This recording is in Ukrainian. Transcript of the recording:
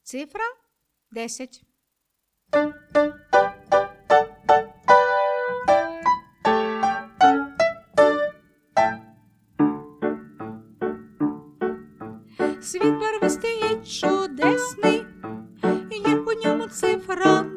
Цифра 10. Світ барвистий і чудесний, є у ньому цифра